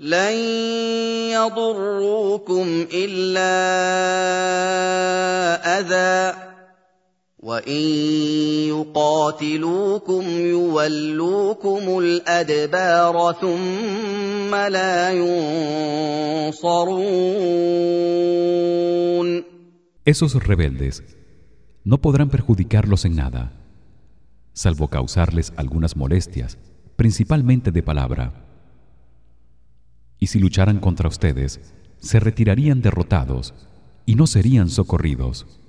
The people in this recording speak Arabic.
لن يضروكم إلا أذى وإن يقاتلوكم يولوكم الأدبار ثم لا ينصرون. Esos rebeldes no podrán perjudicarlos en nada, salvo causarles algunas molestias, principalmente de palabra. Y si lucharan contra ustedes, se retirarían derrotados y no serían socorridos.